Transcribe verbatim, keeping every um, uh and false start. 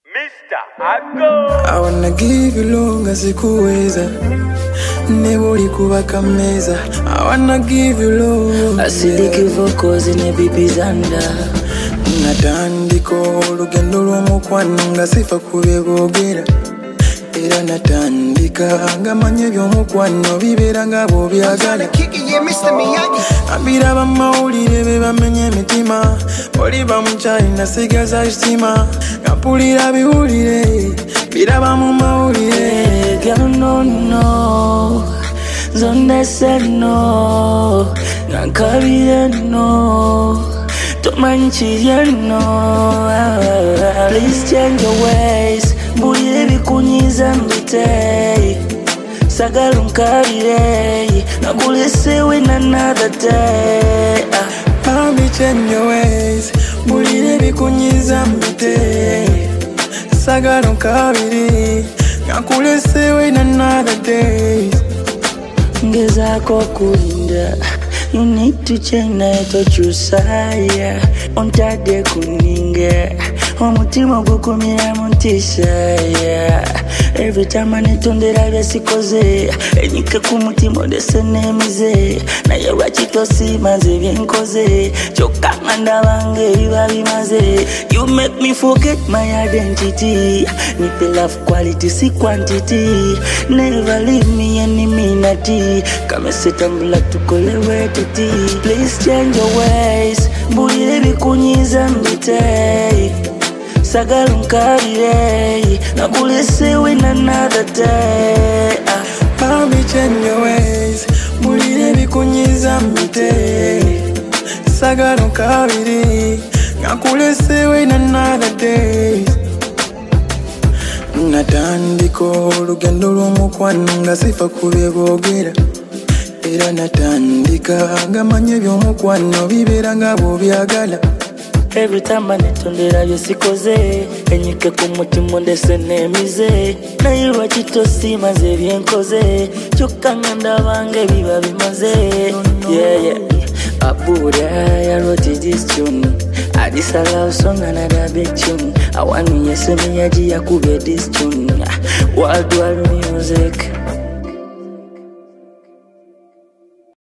Mister Ago. I wanna give you longer sikuweza nebuli kubaka meza. I wanna give you love acidic vocals ne bibizanda natandika olugendo lw'omukwano nga sifa kubyeboogera era natandika nga manya eby'omukwano bibeera nga bw'obyagala abiraba mawulire be bamenye emitima oliba mukyali nasigaza kitima nga mpulira biwulire biraba mu mawulire. Girl, no, no, zonde se no, nankabire no, tomanchire no. Please change your ways, mbulire bikunyiza mbite, sagala unkabire, nakulese win another day. Baby, change your ways, mbulire bikunyiza mbite, sagala unkabire, nakulese win another day. Ngezako kulinda, you need to change na etochusaya, ontade kuninge, omutima gukumira muntisaya. Every time I need to ndera byasikoze, enyike ku mutima ndese nemize, naye lwakito simaze byenkoze, kyokka ndabange biba bimaze. You make me forget my identity, nipe love quality si quantity, never leave me any minute, kame setambula tukolewe tuti. Please change your ways, mbulire bikunyiza mbite, sagala unkabire, nakulese win another day. Baby, change your ways, mbulire bikunyiza mbite, sagala unkabire, nakulese win another day. Natandika olugendo lw'omukwano nga sifa kubyeboogera era natandika nga manya eby'omukwano bibeera nga bw'obyagala. Every time I need to ndera byesikoze, enyike ku mutima ndese nemize, naye lwakito simaze byenkoze, kyokka nga ndabange biba bimaze. Yeah, yeah. Abuda, I wrote this tune, I disallow song another big tune. I want me yes me yaji yakube this tune. World war music.